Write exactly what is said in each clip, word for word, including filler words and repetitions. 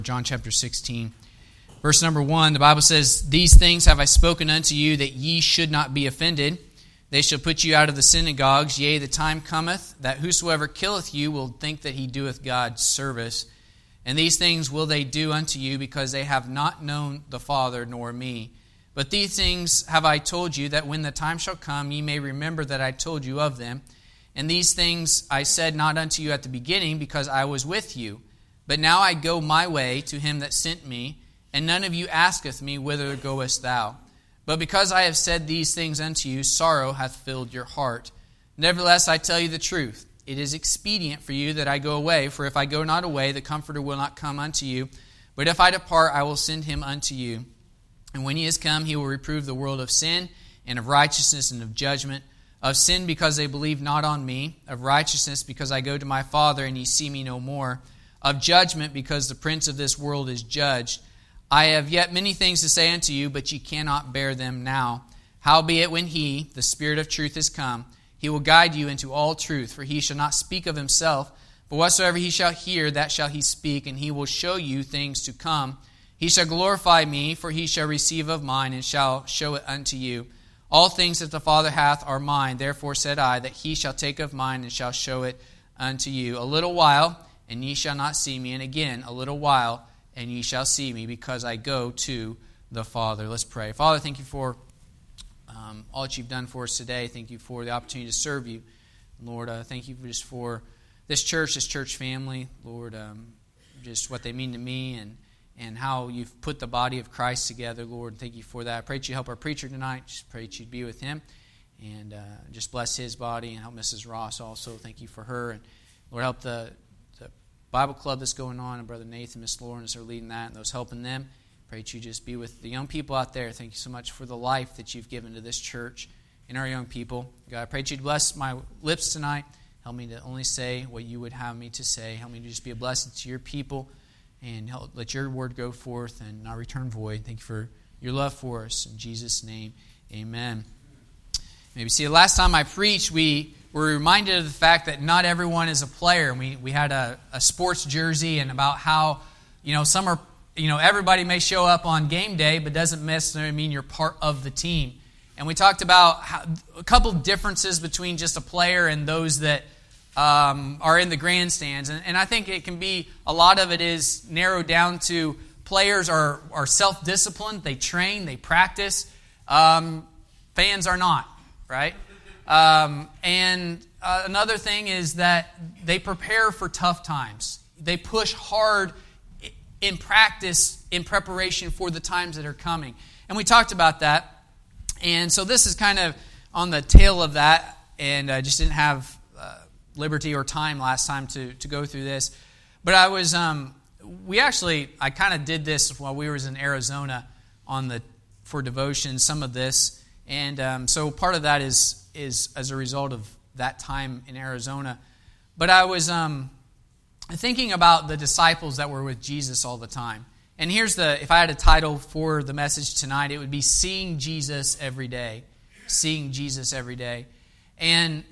John chapter sixteen, verse number one, the Bible says, "These things have I spoken unto you, that ye should not be offended. They shall put you out of the synagogues. Yea, the time cometh, that whosoever killeth you will think that he doeth God service. And these things will they do unto you, because they have not known the Father nor me. But these things have I told you, that when the time shall come, ye may remember that I told you of them. And these things I said not unto you at the beginning, because I was with you. But now I go my way to him that sent me, and none of you asketh me, Whither goest thou? But because I have said these things unto you, sorrow hath filled your heart. Nevertheless, I tell you the truth. It is expedient for you that I go away, for if I go not away, the Comforter will not come unto you. But if I depart, I will send him unto you. And when he is come, he will reprove the world of sin, and of righteousness, and of judgment. Of sin, because they believe not on me. Of righteousness, because I go to my Father, and ye see me no more. Of judgment, because the prince of this world is judged. I have yet many things to say unto you, but ye cannot bear them now. Howbeit, when he, the Spirit of truth, is come, he will guide you into all truth, for he shall not speak of himself, but whatsoever he shall hear, that shall he speak, and he will show you things to come. He shall glorify me, for he shall receive of mine, and shall show it unto you. All things that the Father hath are mine, therefore said I, that he shall take of mine, and shall show it unto you. A little while, and ye shall not see me, and again, a little while, and ye shall see me, because I go to the Father." Let's pray. Father, thank you for um, all that you've done for us today. Thank you for the opportunity to serve you. Lord, uh, thank you just for this church, this church family. Lord, um, just what they mean to me, and, and how you've put the body of Christ together. Lord, thank you for that. I pray that you help our preacher tonight. Just pray that you'd be with him, and uh, just bless his body, and help Missus Ross also. Thank you for her. And Lord, help the Bible club that's going on, and Brother Nathan, Miss Lauren, as they're leading that, and those helping them. Pray that you just be with the young people out there. Thank you so much for the life that you've given to this church and our young people. God, I pray that you'd bless my lips tonight. Help me to only say what you would have me to say. Help me to just be a blessing to your people, and help, let your word go forth and not return void. Thank you for your love for us. In Jesus' name, amen. Maybe see, the last time I preached, we were reminded of the fact that not everyone is a player. We we had a, a sports jersey, and about how, you know, some are, you know, everybody may show up on game day, but doesn't necessarily mean you're part of the team. And we talked about how, a couple differences between just a player and those that um, are in the grandstands. And, and I think it can be, a lot of it is narrowed down to players are, are self-disciplined, they train, they practice. Um, fans are not, right? Um, and uh, another thing is that they prepare for tough times. They push hard in practice, in preparation for the times that are coming. And we talked about that. And so this is kind of on the tail of that. And I just didn't have uh, liberty or time last time to, to go through this. But I was, um, we actually, I kind of did this while we was in Arizona on the for devotion, some of this. And um, so part of that is is as a result of that time in Arizona. But I was um, thinking about the disciples that were with Jesus all the time. And here's the, if I had a title for the message tonight, it would be Seeing Jesus Every Day. Seeing Jesus Every Day. And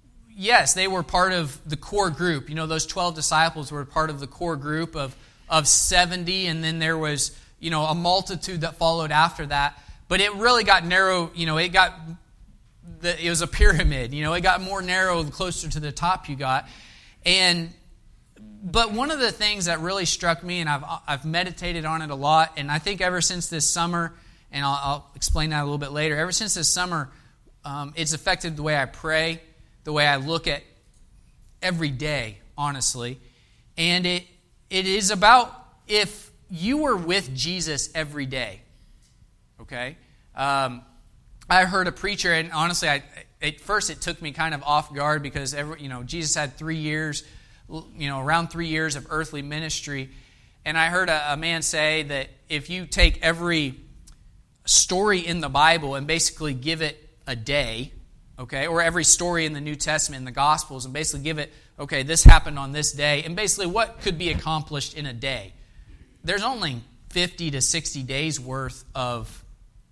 yes, they were part of the core group. You know, those twelve disciples were part of the core group of, of seventy, and then there was, you know, a multitude that followed after that. But it really got narrow, you know, it got... The, it was a pyramid, you know, it got more narrow the closer to the top you got. And but one of the things that really struck me, and I've I've meditated on it a lot, and I think ever since this summer, and I'll, I'll explain that a little bit later, ever since this summer, um, it's affected the way I pray, the way I look at every day, honestly. And it it is about if you were with Jesus every day, okay? Um I heard a preacher, and honestly, I, at first it took me kind of off guard because every, you know, Jesus had three years, you know, around three years of earthly ministry, and I heard a, a man say that if you take every story in the Bible and basically give it a day, okay, or every story in the New Testament, in the Gospels, and basically give it, okay, this happened on this day, and basically what could be accomplished in a day. There's only fifty to sixty days worth of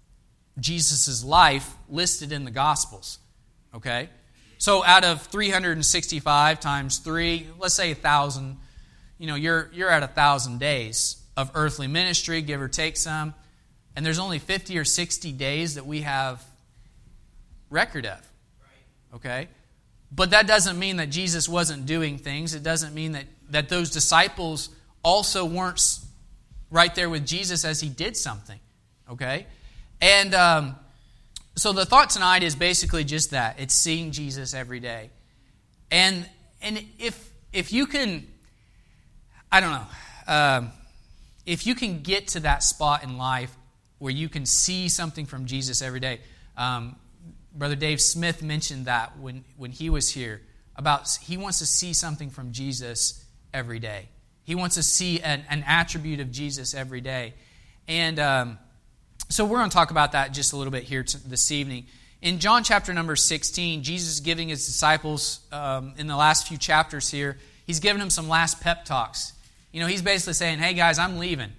Jesus' life listed in the Gospels, okay? So out of three hundred sixty-five times three, let's say one thousand, you know, you're you're at one thousand days of earthly ministry, give or take some. And there's only fifty or sixty days that we have record of. Okay? But that doesn't mean that Jesus wasn't doing things. It doesn't mean that, that those disciples also weren't right there with Jesus as he did something. Okay? And um, so the thought tonight is basically just that. It's seeing Jesus every day. And and if if you can, I don't know, um, if you can get to that spot in life where you can see something from Jesus every day. Um, Brother Dave Smith mentioned that when, when he was here, about he wants to see something from Jesus every day. He wants to see an, an attribute of Jesus every day. And um, so we're going to talk about that just a little bit here t- this evening. In John chapter number sixteen, Jesus is giving his disciples, um, in the last few chapters here, he's giving them some last pep talks. You know, he's basically saying, hey guys, I'm leaving.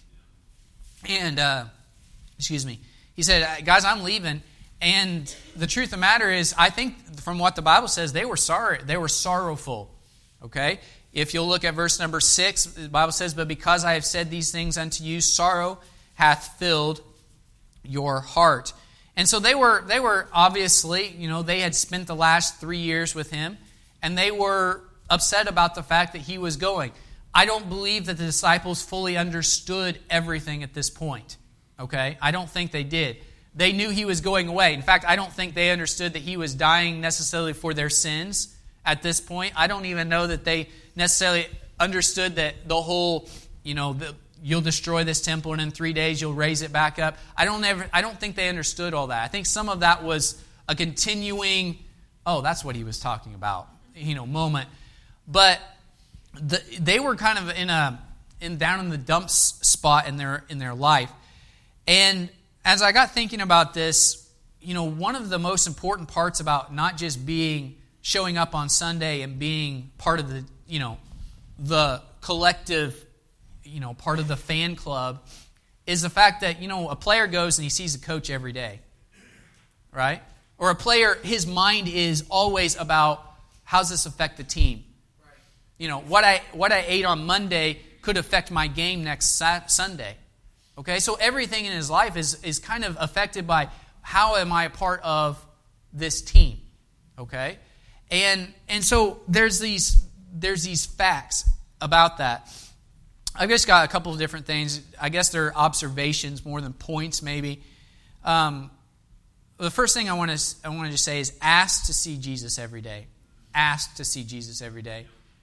And, uh, excuse me, he said, guys, I'm leaving. And the truth of the matter is, I think from what the Bible says, they were sorry. They were sorrowful. Okay? If you'll look at verse number six, the Bible says, but because I have said these things unto you, sorrow hath filled your heart. And so they were, they were obviously, you know, they had spent the last three years with him, and they were upset about the fact that he was going. I don't believe that the disciples fully understood everything at this point. Okay? I don't think they did. They knew he was going away. In fact, I don't think they understood that he was dying necessarily for their sins at this point. I don't even know that they necessarily understood that the whole, you know, the, you'll destroy this temple and in three days you'll raise it back up. I don't ever, I don't think they understood all that. I think some of that was a continuing, oh, that's what he was talking about, you know, moment. But the, they were kind of in a in down in the dumps spot in their in their life. And as I got thinking about this, you know, one of the most important parts about not just being, showing up on Sunday and being part of the, you know, the collective, you know, part of the fan club is the fact that, you know, a player goes and he sees a coach every day, right? Or a player, his mind is always about, how's this affect the team? You know, what I what I ate on Monday could affect my game next Sunday. Okay, so everything in his life is, is kind of affected by how am I a part of this team, okay? And and so there's these there's these facts about that. I've just got a couple of different things. I guess they're observations more than points, maybe. Um, the first thing I want to I want to just say is ask to see Jesus every day. Ask to see Jesus every day.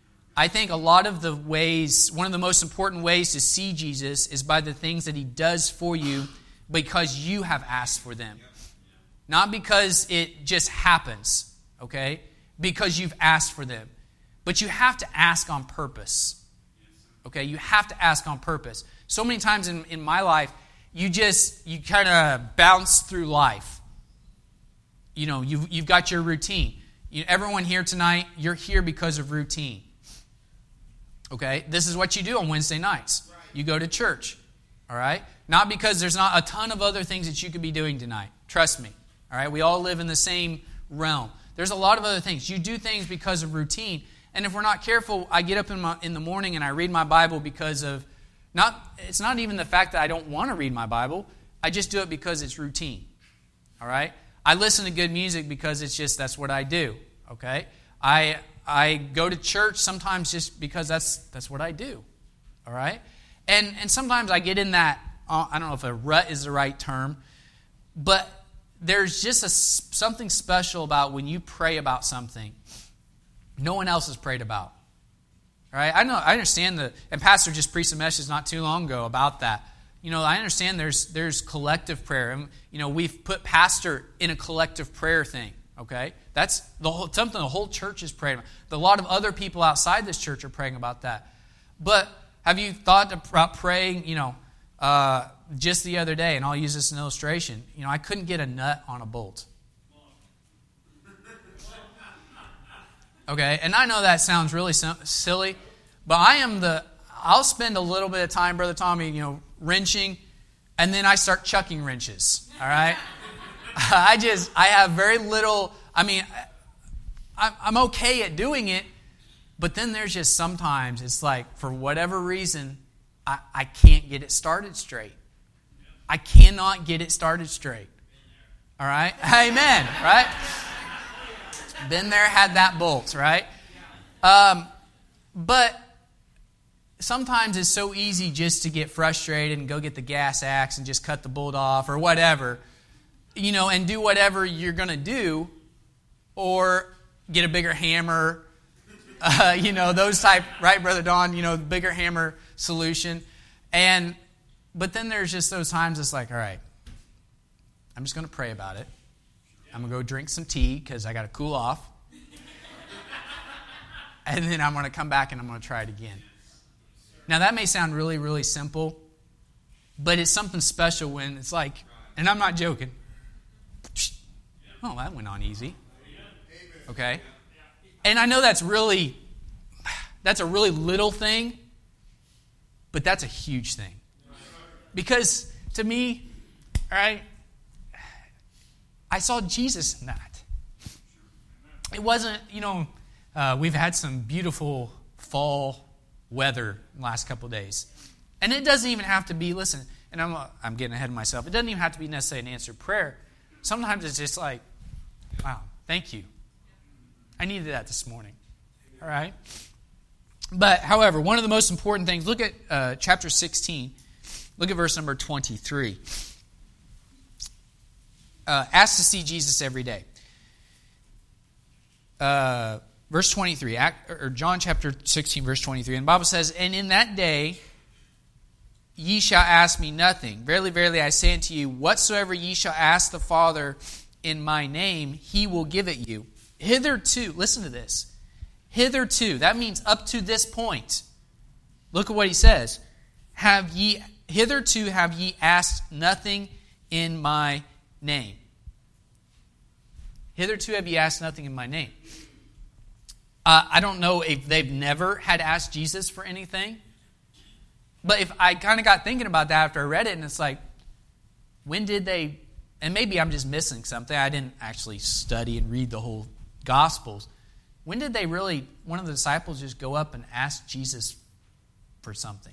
I think a lot of the ways, one of the most important ways to see Jesus is by the things that he does for you because you have asked for them. Not because it just happens, okay? Because you've asked for them. But you have to ask on purpose. Okay? You have to ask on purpose. So many times in, in my life, you just, you kind of bounce through life. You know, you've, you've got your routine. You, everyone here tonight, you're here because of routine. Okay, this is what you do on Wednesday nights. You go to church, all right? Not because there's not a ton of other things that you could be doing tonight. Trust me, all right? We all live in the same realm. There's a lot of other things. You do things because of routine. And if we're not careful, I get up in, my, in the morning and I read my Bible because of, not. it's not even the fact that I don't want to read my Bible. I just do it because it's routine, all right? I listen to good music because it's just, that's what I do, okay? I... I go to church sometimes just because that's that's what I do, all right? And and sometimes I get in that, uh, I don't know if a rut is the right term, but there's just a, something special about when you pray about something no one else has prayed about, all right? I know, I understand the, and Pastor just preached a message not too long ago about that. You know, I understand there's there's collective prayer, and you know we've put pastor in a collective prayer thing. Okay? That's the whole, something the whole church is praying about. A lot of other people outside this church are praying about that. But have you thought about praying, you know, uh, just the other day, and I'll use this as an illustration. You know, I couldn't get a nut on a bolt. Okay? And I know that sounds really silly, but I am the, I'll spend a little bit of time, Brother Tommy, you know, wrenching, and then I start chucking wrenches. All right? I just, I have very little, I mean, I'm okay at doing it, but then there's just sometimes, it's like, for whatever reason, I, I can't get it started straight. I cannot get it started straight. All right? Amen, right? Been there, had that bolt, right? Um, but sometimes it's so easy just to get frustrated and go get the gas axe and just cut the bolt off or whatever, you know, and do whatever you're going to do, or get a bigger hammer, uh, you know, those type, right, Brother Don, you know, bigger hammer solution. And, but then there's just those times it's like, all right, I'm just going to pray about it. I'm going to go drink some tea because I got to cool off. And then I'm going to come back and I'm going to try it again. Now, that may sound really, really simple, but it's something special when it's like, and I'm not joking. Oh, that went on easy. Okay? And I know that's really, that's a really little thing, but that's a huge thing. Because to me, all right, I saw Jesus in that. It wasn't, you know, uh, we've had some beautiful fall weather in the last couple of days. And it doesn't even have to be, listen, and I'm I'm getting ahead of myself. It doesn't even have to be necessarily an answered prayer. Sometimes it's just like, wow, thank you. I needed that this morning. All right? But, however, one of the most important things, look at uh, chapter sixteen. Look at verse number twenty-three. Uh, ask to see Jesus every day. Uh, verse twenty-three, or John chapter sixteen, verse twenty-three. And the Bible says, and in that day ye shall ask me nothing. Verily, verily, I say unto you, whatsoever ye shall ask the Father in my name, he will give it you. Hitherto, listen to this. Hitherto, that means up to this point. Look at what he says. Have ye, hitherto have ye asked nothing in my name. Hitherto have ye asked nothing in my name. Uh, I don't know if they've never had asked Jesus for anything. But if I kind of got thinking about that after I read it, and it's like, when did they, and maybe I'm just missing something. I didn't actually study and read the whole Gospels. When did they really, one of the disciples just go up and ask Jesus for something?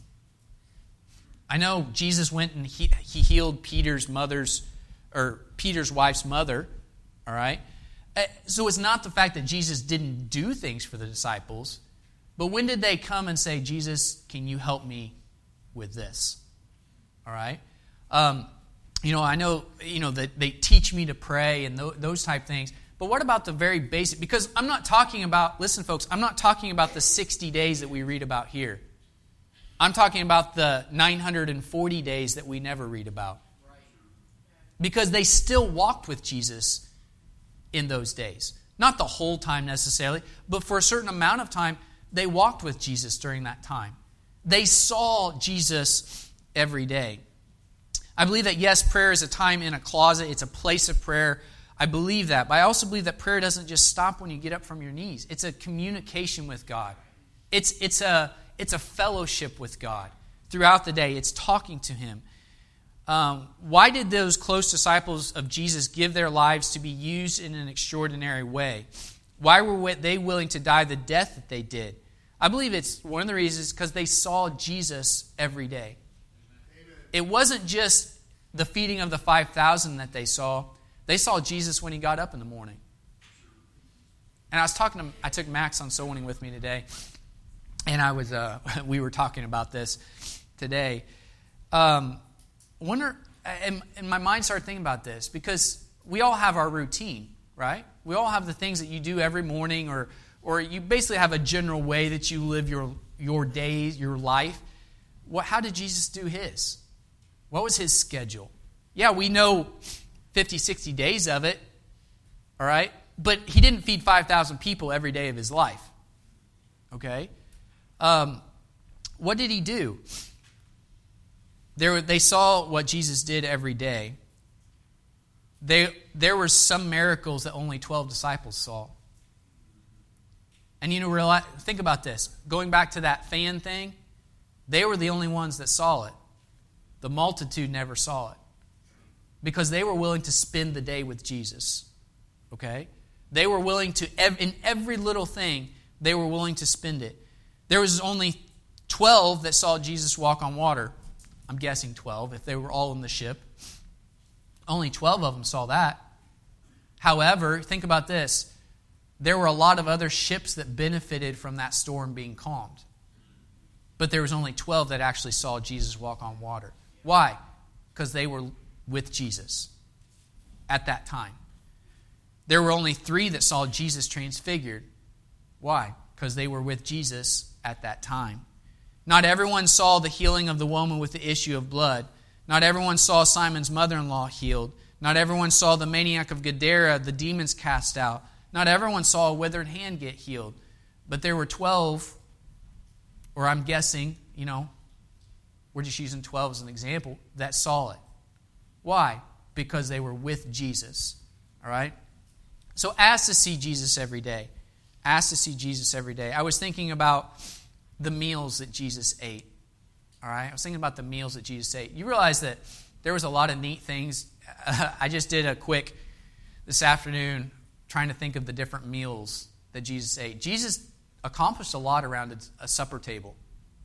I know Jesus went and he, he healed Peter's mother's, or Peter's wife's mother, all right? So it's not the fact that Jesus didn't do things for the disciples, but when did they come and say, Jesus, can you help me with this? All right? Um, you know, I know, you know, that they teach me to pray and th- those type things, but what about the very basic? Because I'm not talking about, listen folks, I'm not talking about the sixty days that we read about here. I'm talking about the nine hundred forty days that we never read about. Because they still walked with Jesus in those days. Not the whole time necessarily, but for a certain amount of time, they walked with Jesus during that time. They saw Jesus every day. I believe that, yes, prayer is a time in a closet. It's a place of prayer. I believe that. But I also believe that prayer doesn't just stop when you get up from your knees. It's a communication with God. It's, it's, a, it's a fellowship with God throughout the day. It's talking to Him. Um, why did those close disciples of Jesus give their lives to be used in an extraordinary way? Why were they willing to die the death that they did? I believe it's one of the reasons because they saw Jesus every day. Amen. It wasn't just the feeding of the five thousand that they saw. They saw Jesus when He got up in the morning. And I was talking to, I took Max on soul winning with me today, and I was, uh, we were talking about this today. Um, wonder, and, and my mind started thinking about this because we all have our routine, right? We all have the things that you do every morning, or or you basically have a general way that you live your your days, your life. What? How did Jesus do His? What was His schedule? Yeah, we know fifty, sixty days of it, all right? But He didn't feed five thousand people every day of His life, okay? Um, what did He do? There, they saw what Jesus did every day. They, there were some miracles that only twelve disciples saw. And you know, realize, think about this. Going back to that fan thing, they were the only ones that saw it. The multitude never saw it. Because they were willing to spend the day with Jesus. Okay? They were willing to, in every little thing, they were willing to spend it. There was only twelve that saw Jesus walk on water. I'm guessing twelve, if they were all in the ship. Only twelve of them saw that. However, think about this. There were a lot of other ships that benefited from that storm being calmed. But there was only twelve that actually saw Jesus walk on water. Why? Because they were with Jesus at that time. There were only three that saw Jesus transfigured. Why? Because they were with Jesus at that time. Not everyone saw the healing of the woman with the issue of blood. Not everyone saw Simon's mother-in-law healed. Not everyone saw the maniac of Gadara, the demons cast out. Not everyone saw a withered hand get healed. But there were twelve, or I'm guessing, you know, we're just using twelve as an example, that saw it. Why? Because they were with Jesus. All right? So ask to see Jesus every day. Ask to see Jesus every day. I was thinking about the meals that Jesus ate. All right? I was thinking about the meals that Jesus ate. You realize that there was a lot of neat things. I just did a quick this afternoon trying to think of the different meals that Jesus ate. Jesus accomplished a lot around a supper table,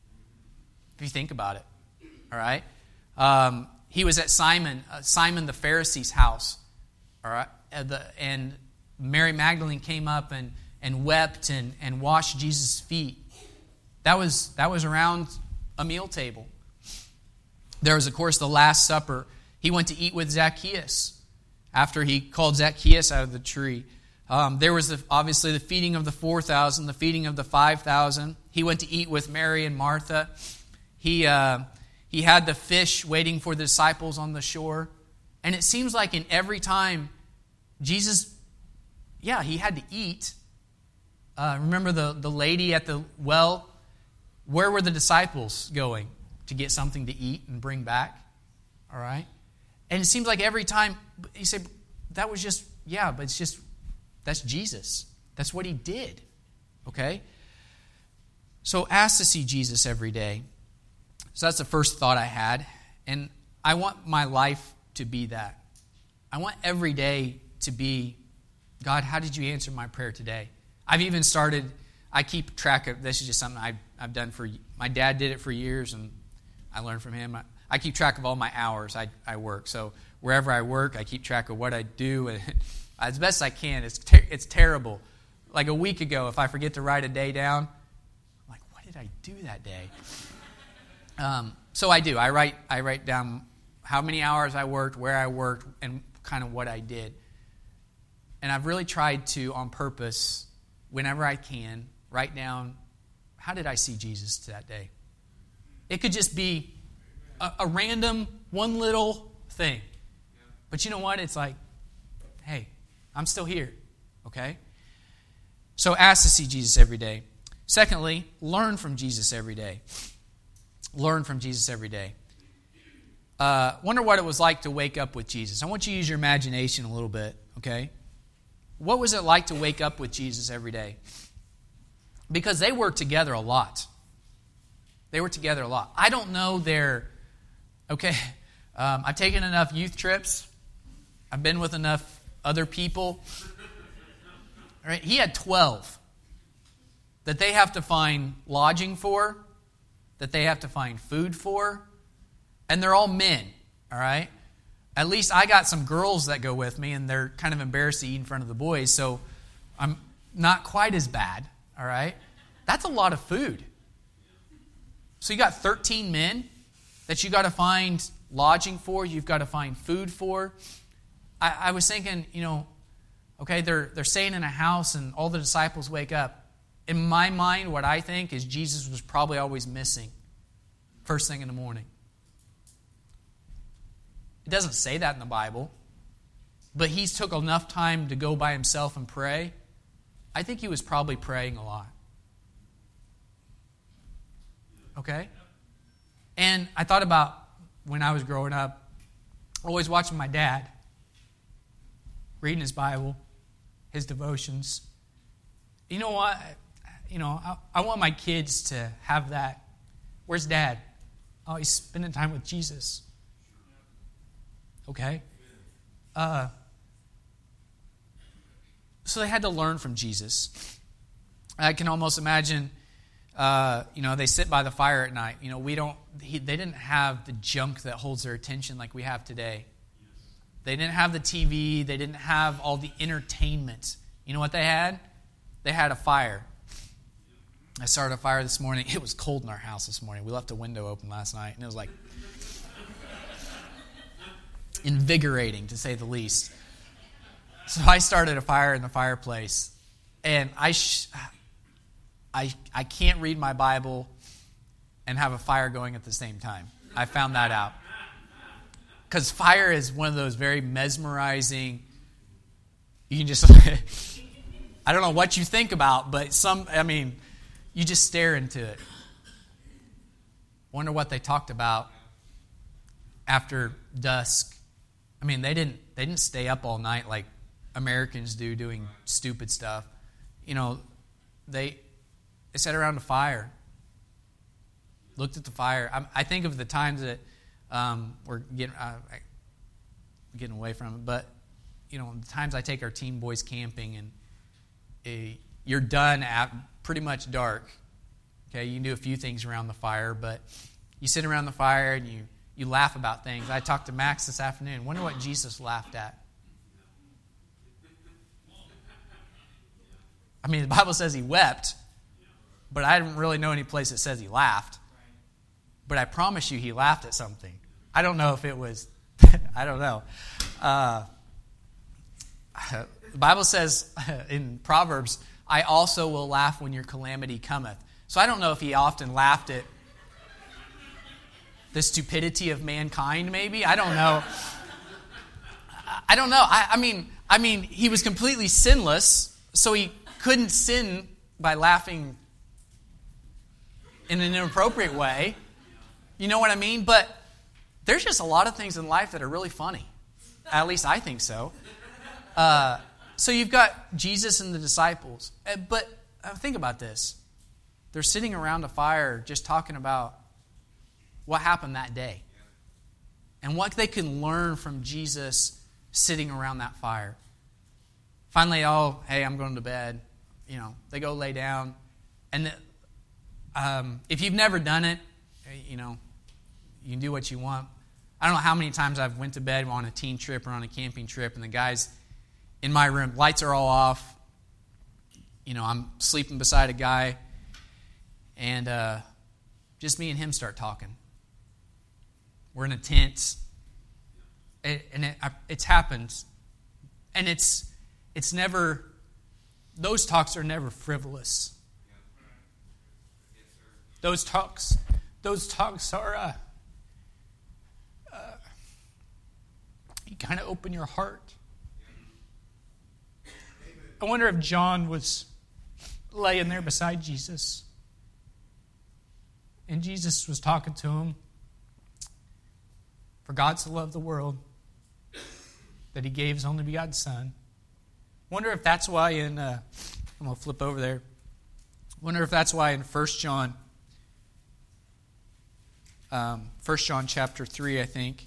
if you think about it. All right? Um, he was at Simon, uh, Simon the Pharisee's house. All right? And, the, and Mary Magdalene came up and, and wept and, and washed Jesus' feet. That was, that was around a meal table. There was, of course, the Last Supper. He went to eat with Zacchaeus after he called Zacchaeus out of the tree. Um, there was the, obviously the feeding of the four thousand, the feeding of the five thousand. He went to eat with Mary and Martha. He, uh, he had the fish waiting for the disciples on the shore. And it seems like in every time Jesus, yeah, he had to eat. Uh, remember the, the lady at the well? Where were the disciples going? To get something to eat and bring back? All right? And it seems like every time, you say, that was just, yeah, but it's just, that's Jesus. That's what he did. Okay? So ask to see Jesus every day. So that's the first thought I had. And I want my life to be that. I want every day to be, God, how did you answer my prayer today? I've even started, I keep track of, this is just something I've, I've done for, my dad did it for years, and I learned from him. I, I keep track of all my hours I, I work. So wherever I work, I keep track of what I do. And as best I can. It's ter- it's terrible. Like a week ago, if I forget to write a day down, I'm like, what did I do that day? Um, so I do. I write I write down how many hours I worked, where I worked, and kind of what I did. And I've really tried to, on purpose, whenever I can, write down, how did I see Jesus that day? It could just be a, a random, one little thing. But you know what? It's like, hey, I'm still here, okay? So ask to see Jesus every day. Secondly, learn from Jesus every day. Learn from Jesus every day. Uh, wonder what it was like to wake up with Jesus. I want you to use your imagination a little bit, okay? What was it like to wake up with Jesus every day? Because they were together a lot. They were together a lot. I don't know their, okay, um, I've taken enough youth trips. I've been with enough other people. All right, he had twelve that they have to find lodging for, that they have to find food for, and they're all men, all right? At least I got some girls that go with me, and they're kind of embarrassed to eat in front of the boys, so I'm not quite as bad, all right? That's a lot of food. So you got thirteen men that you got to find lodging for, you've got to find food for. I, I was thinking, you know, okay, they're they're staying in a house and all the disciples wake up. In my mind, what I think is Jesus was probably always missing first thing in the morning. It doesn't say that in the Bible, but he took enough time to go by himself and pray. I think he was probably praying a lot. Okay? And I thought about when I was growing up, always watching my dad, reading his Bible, his devotions. You know what? You know, I, I want my kids to have that. Where's Dad? Oh, he's spending time with Jesus. Okay? Uh, so they had to learn from Jesus. I can almost imagine uh, you know, they sit by the fire at night. You know, we don't. He, they didn't have the junk that holds their attention like we have today. They didn't have the T V. They didn't have all the entertainment. You know what they had? They had a fire. I started a fire this morning. It was cold in our house this morning. We left a window open last night, and it was like invigorating, to say the least. So I started a fire in the fireplace, and I, sh- I, I can't read my Bible and have a fire going at the same time. I found that out. Because fire is one of those very mesmerizing, you can just, I don't know what you think about, but some, I mean, you just stare into it. Wonder what they talked about after dusk. I mean, they didn't they didn't stay up all night like Americans do doing stupid stuff. You know, they they sat around a fire, looked at the fire. I, I think of the times that um, we're getting uh, getting away from it, but you know, the times I take our teen boys camping, and a, you're done at pretty much dark. Okay, you can do a few things around the fire, but you sit around the fire and you, you laugh about things. I talked to Max this afternoon. Wonder what Jesus laughed at. I mean, the Bible says he wept, but I don't really know any place that says he laughed. But I promise you he laughed at something. I don't know if it was, I don't know. Uh, the Bible says in Proverbs, I also will laugh when your calamity cometh. So I don't know if he often laughed at the stupidity of mankind, maybe. I don't know. I don't know. I, I mean, I mean, he was completely sinless, so he couldn't sin by laughing in an inappropriate way. You know what I mean? But there's just a lot of things in life that are really funny. At least I think so. Uh, so you've got Jesus and the disciples. But uh, think about this. They're sitting around a fire just talking about what happened that day and what they can learn from Jesus sitting around that fire. Finally, oh, hey, I'm going to bed. You know, they go lay down. And the, um, if you've never done it, you know, you can do what you want. I don't know how many times I've went to bed on a teen trip or on a camping trip, and the guys in my room, lights are all off. You know, I'm sleeping beside a guy, and uh, just me and him start talking. We're in a tent, and it, it's happened, and it's it's never. Those talks are never frivolous. Those talks, those talks are. Uh, uh, you kind of open your heart. I wonder if John was laying there beside Jesus, and Jesus was talking to him. For God so loved the world that he gave his only begotten Son. Wonder if that's why in, uh, I'm going to flip over there. Wonder if that's why in First John, um, First John chapter three, I think,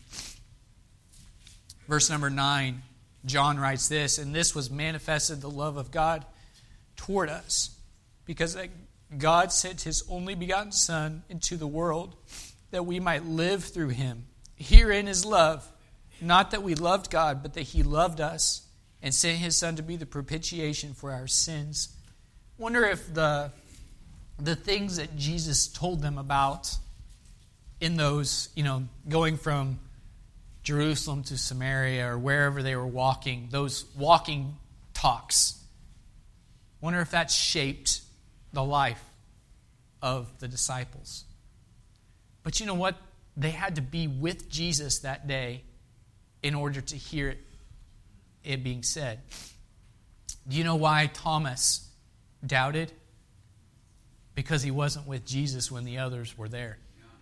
verse number nine, John writes this, and this was manifested the love of God toward us, because God sent his only begotten Son into the world that we might live through him. Herein is love, not that we loved God, but that he loved us and sent his Son to be the propitiation for our sins. Wonder if the, the things that Jesus told them about in those, you know, going from Jerusalem to Samaria or wherever they were walking, those walking talks. Wonder if that shaped the life of the disciples. But you know what? They had to be with Jesus that day in order to hear it, it being said. Do you know why Thomas doubted? Because he wasn't with Jesus when the others were there.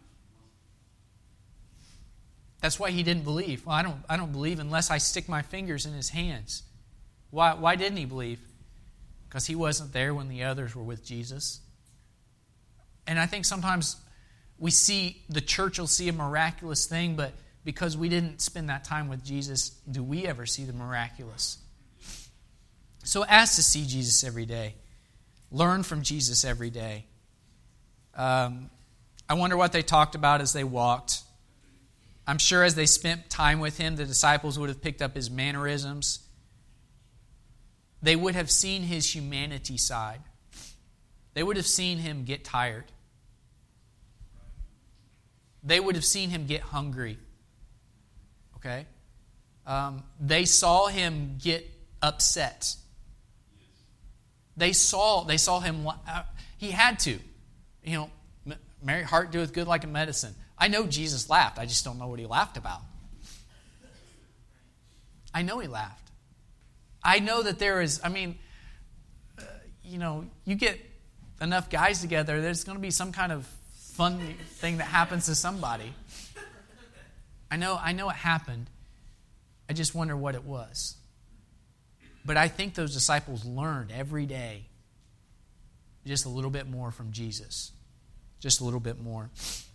That's why he didn't believe. Well, I don't, I don't believe unless I stick my fingers in his hands. Why, why didn't he believe? Because he wasn't there when the others were with Jesus. And I think sometimes we see, the church will see a miraculous thing, but because we didn't spend that time with Jesus, do we ever see the miraculous? So ask to see Jesus every day. Learn from Jesus every day. Um, I wonder what they talked about as they walked. I'm sure as they spent time with him, the disciples would have picked up his mannerisms. They would have seen his humanity side. They would have seen him get tired. They would have seen him get hungry. Okay? Um, they saw him get upset. They saw, they saw him, uh, he had to. You know, merry heart doeth good like a medicine. I know Jesus laughed. I just don't know what he laughed about. I know he laughed. I know that there is, I mean, uh, you know, you get enough guys together, there's going to be some kind of fun thing that happens to somebody. I know, I know it happened. I just wonder what it was. But I think those disciples learned every day just a little bit more from Jesus. Just a little bit more.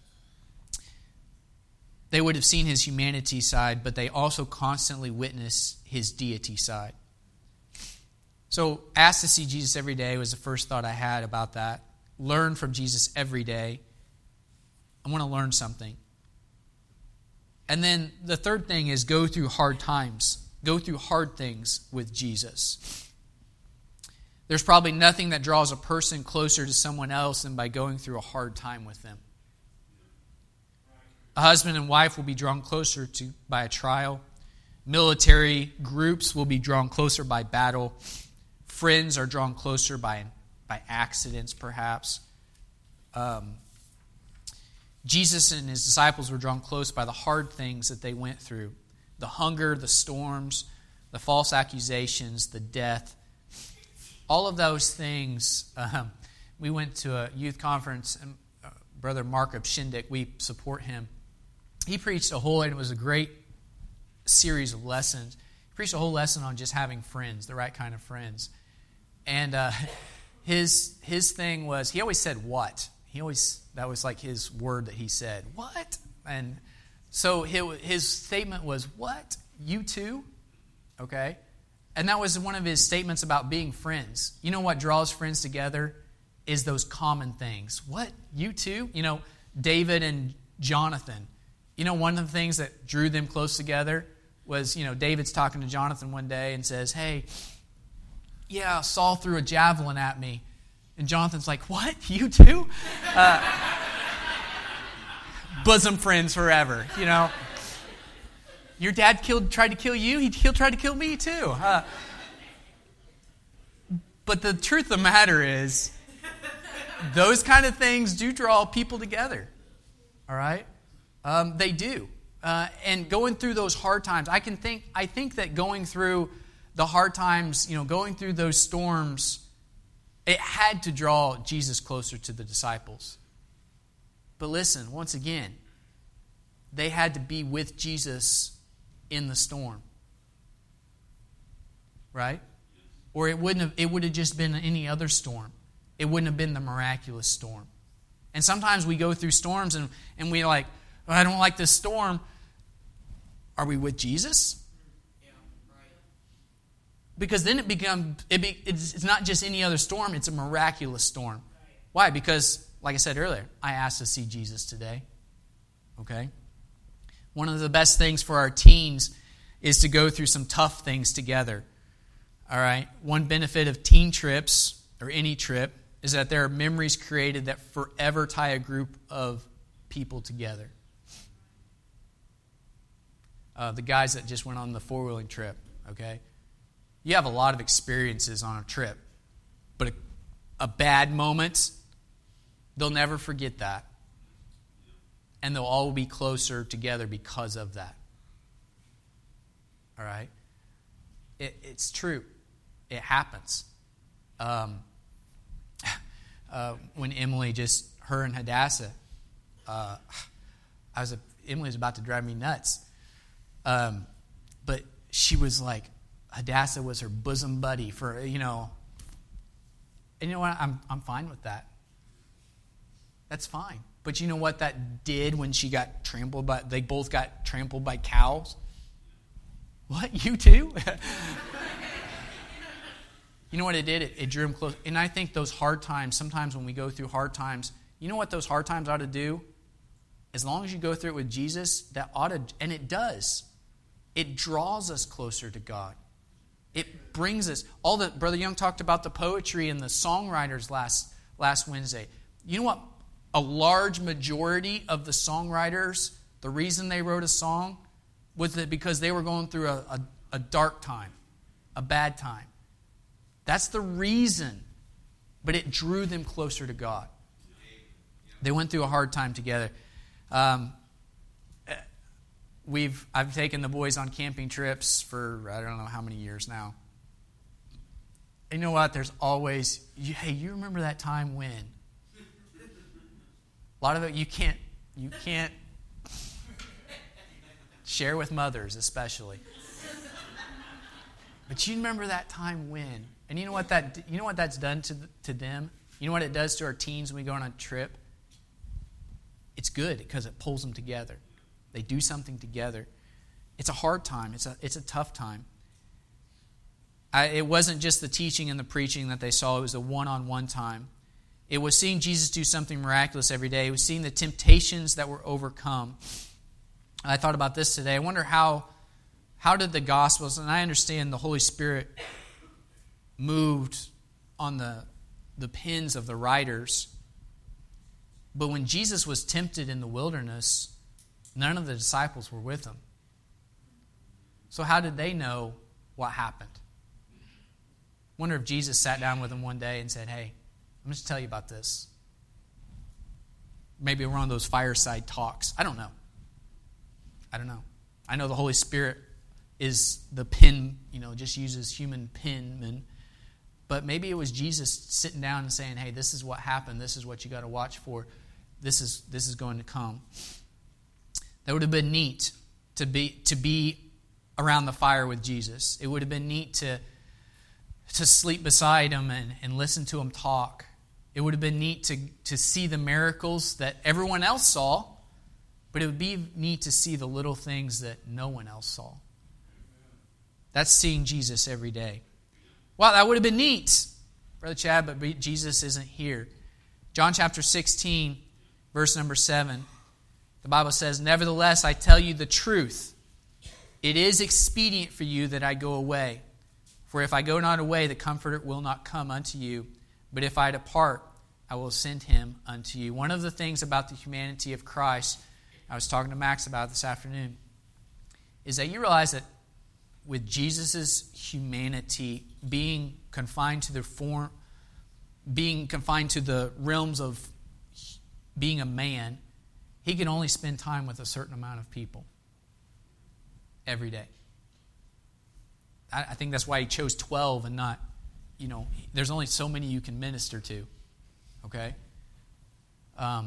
They would have seen his humanity side, but they also constantly witnessed his deity side. So, ask to see Jesus every day was the first thought I had about that. Learn from Jesus every day. I want to learn something. And then the third thing is go through hard times. Go through hard things with Jesus. There's probably nothing that draws a person closer to someone else than by going through a hard time with them. A husband and wife will be drawn closer to by a trial. Military groups will be drawn closer by battle. Friends are drawn closer by, by accidents, perhaps. Um, Jesus and his disciples were drawn close by the hard things that they went through. The hunger, the storms, the false accusations, the death. All of those things. Um, we went to a youth conference, and uh, Brother Mark Shindick, we support him. He preached a whole, and it was a great series of lessons. He preached a whole lesson on just having friends, the right kind of friends. And uh, his his thing was, he always said, what? He always, that was like his word that he said, what? And so his, his statement was, what? You too? Okay? And that was one of his statements about being friends. You know what draws friends together is those common things. What? You too? You know, David and Jonathan. You know, one of the things that drew them close together was, you know, David's talking to Jonathan one day and says, hey, yeah, Saul threw a javelin at me. And Jonathan's like, what? You too? Uh, bosom friends forever, you know. Your dad killed, tried to kill you. He killed, tried to kill me too. Uh, but the truth of the matter is, those kind of things do draw people together. All right? Um, they do. Uh, and going through those hard times, I can think. I think that going through the hard times, you know, going through those storms, it had to draw Jesus closer to the disciples. But listen, once again, they had to be with Jesus in the storm. Right? Or it wouldn't have, it would have just been any other storm. It wouldn't have been the miraculous storm. And sometimes we go through storms and, and we're like, oh, I don't like this storm. Are we with Jesus? Yeah, right. Because then it becomes, it be, it's, it's not just any other storm, it's a miraculous storm. Right. Why? Because, like I said earlier, I asked to see Jesus today. Okay? One of the best things for our teens is to go through some tough things together. All right? One benefit of teen trips, or any trip, is that there are memories created that forever tie a group of people together. Uh, the guys that just went on the four-wheeling trip, okay? You have a lot of experiences on a trip, but a, a bad moment, they'll never forget that. And they'll all be closer together because of that. All right? It, it's true. It happens. Um, uh, when Emily just, her and Hadassah, uh, I was, a, Emily was about to drive me nuts. Um, but she was like, Hadassah was her bosom buddy for, you know. And you know what? I'm I'm fine with that. That's fine. But you know what that did when she got trampled by, they both got trampled by cows? What? You too? You know what it did? It, it drew them close. And I think those hard times, sometimes when we go through hard times, You know what those hard times ought to do? As long as you go through it with Jesus, that ought to, and it does. It draws us closer to God. It brings us, all that Brother Young talked about the poetry and the songwriters last, last Wednesday. You know what? A large majority of the songwriters, the reason they wrote a song was that because they were going through a, a, a dark time, a bad time. That's the reason. But it drew them closer to God. They went through a hard time together. Um, we've I've taken the boys on camping trips for I don't know how many years now. And you know what? There's always, hey, you remember that time when? A lot of it you can't you can't share with mothers, especially. But you remember that time when? And you know what that you know what that's done to to them? You know what it does to our teens when we go on a trip? It's good because it pulls them together. They do something together. It's a hard time. It's a it's a tough time. I, it wasn't just the teaching and the preaching that they saw. It was a one-on-one time. It was seeing Jesus do something miraculous every day. It was seeing the temptations that were overcome. I thought about this today. I wonder how how did the Gospels, and I understand the Holy Spirit moved on the the pens of the writers. But when Jesus was tempted in the wilderness, none of the disciples were with him. So how did they know what happened? Wonder if Jesus sat down with them one day and said, hey, I'm just tell you about this. Maybe one of those fireside talks. I don't know. I don't know. I know the Holy Spirit is the pen, you know, just uses human penmen. But maybe it was Jesus sitting down and saying, hey, this is what happened. This is what you got to watch for. This is this is going to come. That would have been neat to be to be around the fire with Jesus. It would have been neat to, to sleep beside him and, and listen to him talk. It would have been neat to, to see the miracles that everyone else saw, but it would be neat to see the little things that no one else saw. That's seeing Jesus every day. Wow, that would have been neat, Brother Chad, but Jesus isn't here. John chapter sixteen, verse number seven, the Bible says, nevertheless, I tell you the truth. It is expedient for you that I go away. For if I go not away, the Comforter will not come unto you. But if I depart, I will send him unto you. One of the things about the humanity of Christ, I was talking to Max about this afternoon, is that you realize that with Jesus' humanity being confined to the form, being confined to the realms of being a man, he can only spend time with a certain amount of people every day. I, I think that's why he chose twelve and not, you know, there's only so many you can minister to. Okay? Um,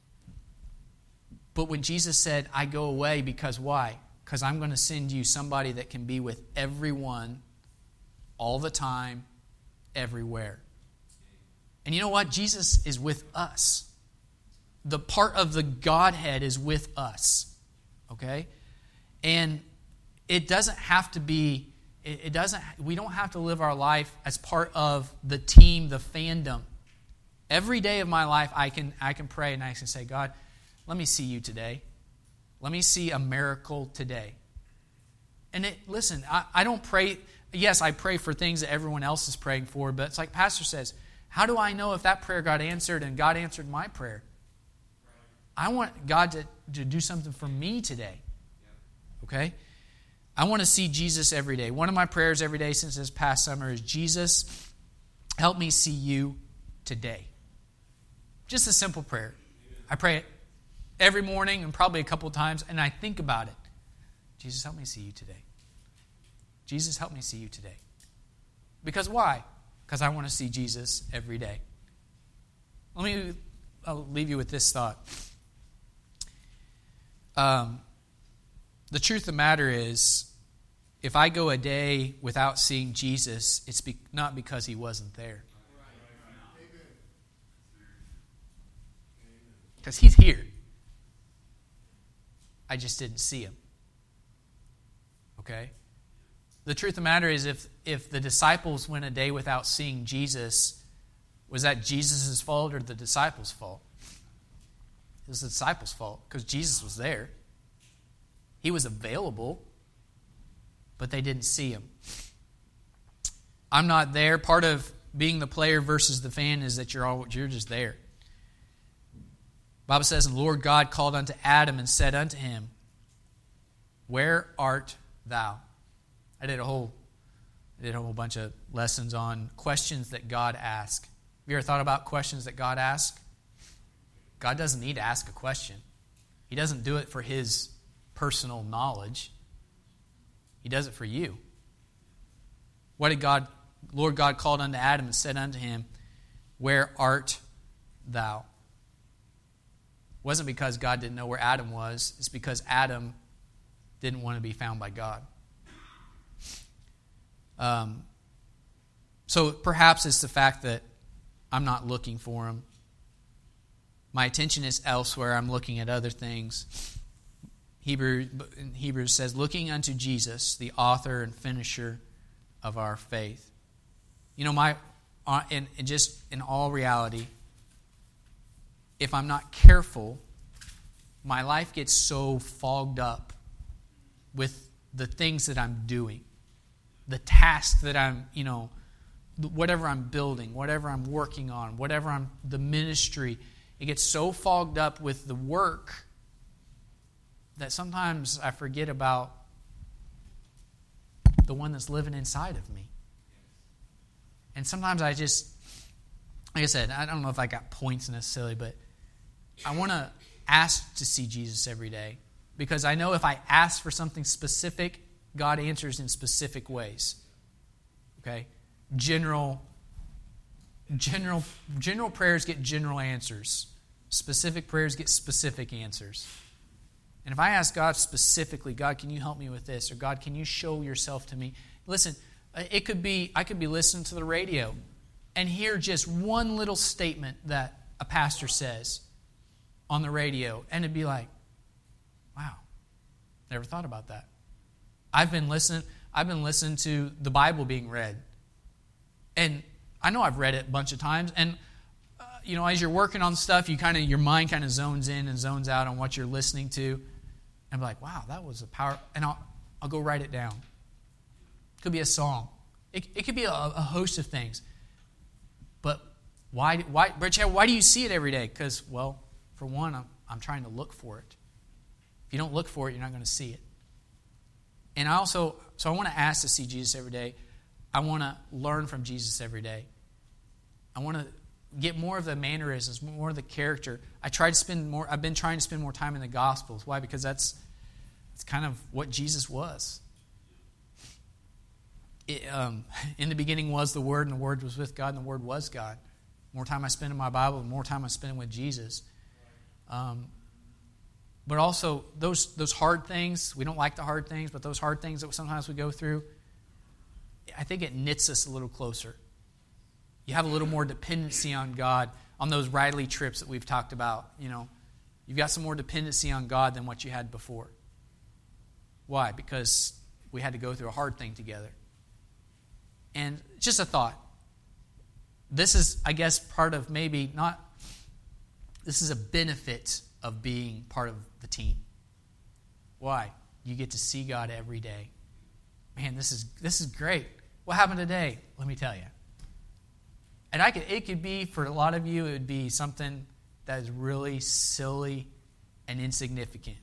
but when Jesus said, I go away because why? Because I'm going to send you somebody that can be with everyone all the time, everywhere. And you know what? Jesus is with us. The part of the Godhead is with us. Okay? And it doesn't have to be, it doesn't, we don't have to live our life as part of the team, the fandom. Every day of my life, I can I can pray and I can say, God, let me see you today. Let me see a miracle today. And it, listen, I, I don't pray, yes, I pray for things that everyone else is praying for, but it's like Pastor says, how do I know if that prayer got answered and God answered my prayer? I want God to, to do something for me today. Okay? I want to see Jesus every day. One of my prayers every day since this past summer is, Jesus, help me see you today. Just a simple prayer. I pray it every morning and probably a couple of times, and I think about it. Jesus, help me see you today. Jesus, help me see you today. Because why? Because I want to see Jesus every day. Let me I'll leave you with this thought. Um, the truth of the matter is, if I go a day without seeing Jesus, it's be, not because he wasn't there. Because he's here. I just didn't see him. Okay? The truth of the matter is, if, if the disciples went a day without seeing Jesus, was that Jesus' fault or the disciples' fault? It was the disciples' fault because Jesus was there. He was available, but they didn't see him. I'm not there. Part of being the player versus the fan is that you're all you're just there. The Bible says, and the Lord God called unto Adam and said unto him, where art thou? I did a whole I did a whole bunch of lessons on questions that God asks. Have you ever thought about questions that God asks? God doesn't need to ask a question. He doesn't do it for his personal knowledge. He does it for you. What did God, Lord God called unto Adam and said unto him, where art thou? It wasn't because God didn't know where Adam was. It's because Adam didn't want to be found by God. Um, so perhaps it's the fact that I'm not looking for him. My attention is elsewhere. I'm looking at other things. Hebrew, Hebrews says, looking unto Jesus, the author and finisher of our faith. You know, my in, in just in all reality, if I'm not careful, my life gets so fogged up with the things that I'm doing, the task that I'm, you know, whatever I'm building, whatever I'm working on, whatever I'm, the ministry, it gets so fogged up with the work that sometimes I forget about the one that's living inside of me. And sometimes I just, like I said, I don't know if I got points necessarily, but I want to ask to see Jesus every day. Because I know if I ask for something specific, God answers in specific ways. Okay? General, general, general prayers get general answers. Specific prayers get specific answers. And if I ask God specifically, God, can you help me with this? Or God, can you show yourself to me? Listen, it could be, I could be listening to the radio and hear just one little statement that a pastor says on the radio. And it'd be like, wow, never thought about that. I've been listening, I've been listening to the Bible being read. And I know I've read it a bunch of times. And, uh, you know, as you're working on stuff, you kind of, your mind kind of zones in and zones out on what you're listening to. And I'm like, wow, that was a power. And I'll, I'll go write it down. It could be a song. It, it could be a, a host of things. But why, why, Brett Chad, why do you see it every day? Because, well, for one, I'm, I'm trying to look for it. If you don't look for it, you're not going to see it. And I also, so I want to ask to see Jesus every day. I want to learn from Jesus every day. I want to get more of the mannerisms, more of the character. I try to spend more, I've been trying to spend more time in the Gospels. Why? Because that's, that's kind of what Jesus was. It, um, in the beginning was the Word, and the Word was with God, and the Word was God. The more time I spend in my Bible, the more time I spend with Jesus. Um, but also, those those hard things, we don't like the hard things, but those hard things that sometimes we go through, I think it knits us a little closer. You have a little more dependency on God on those Riley trips that we've talked about. You know, you've got some more dependency on God than what you had before. Why? Because we had to go through a hard thing together. And just a thought. This is, I guess, part of maybe not, this is a benefit of being part of the team. Why? You get to see God every day. Man, this is this is great. What happened today? Let me tell you. And I could it could be, for a lot of you, it would be something that is really silly and insignificant.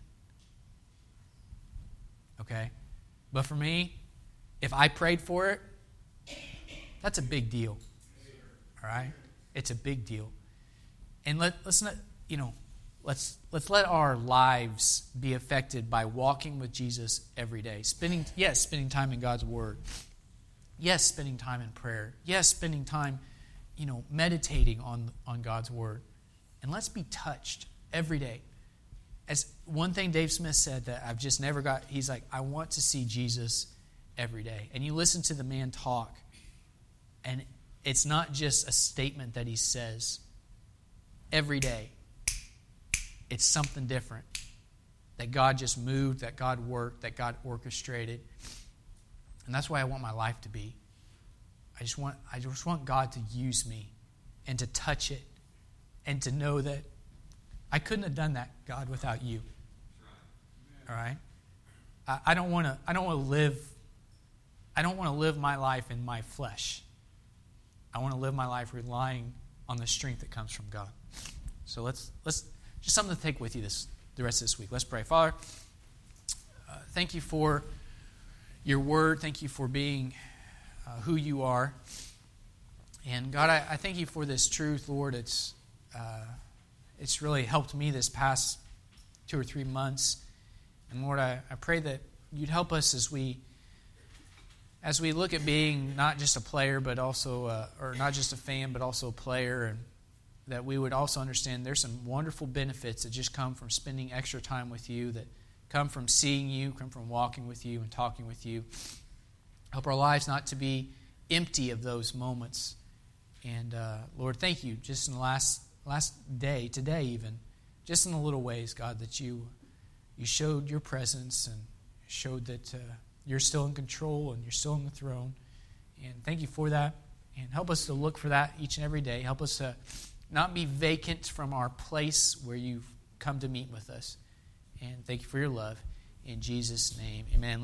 Okay? But for me, if I prayed for it, that's a big deal. All right? It's a big deal. And let, let's not, you know, let's let's let our lives be affected by walking with Jesus every day. Spending, yes, spending time in God's Word. Yes, spending time in prayer. Yes, spending time, you know, meditating on, on God's Word. And let's be touched every day. As one thing Dave Smith said that I've just never got, he's like, I want to see Jesus every day. And you listen to the man talk, and it's not just a statement that he says. Every day, it's something different. That God just moved, that God worked, that God orchestrated. And that's why I want my life to be. I just want I just want God to use me and to touch it and to know that I couldn't have done that, God, without you. All right? I, I don't want to I don't want to live I don't want to live my life in my flesh. I want to live my life relying on the strength that comes from God. So let's let's just something to take with you this the rest of this week. Let's pray. Father, uh, thank you for your word. Thank you for being uh, who you are. And God, I, I thank you for this truth, Lord. It's uh, it's really helped me this past two or three months. And Lord, I, I pray that you'd help us as we as we look at being not just a player, but also, uh, or not just a fan, but also a player, and that we would also understand there's some wonderful benefits that just come from spending extra time with you, that come from seeing you, come from walking with you and talking with you. Help our lives not to be empty of those moments. And uh, Lord, thank you just in the last last day, today even, just in the little ways, God, that you you showed your presence and showed that uh, you're still in control and you're still on the throne. And thank you for that. And help us to look for that each and every day. Help us to not be vacant from our place where you've come to meet with us. And thank you for your love. In Jesus' name, amen.